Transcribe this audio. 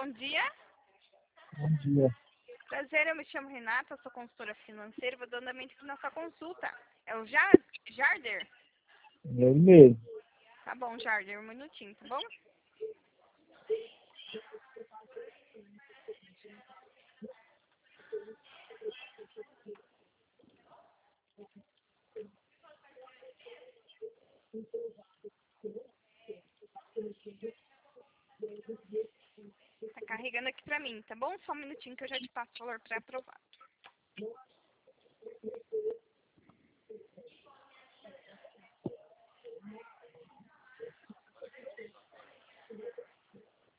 bom dia. Bom dia. Prazer, eu me chamo Renata, sou consultora financeira, vou dar andamento aqui na sua consulta. É o Jarder? É ele mesmo. Tá bom, Jarder, um minutinho, tá bom? Tá carregando aqui pra mim, tá bom? Só um minutinho que eu já te passo o valor pré-aprovado.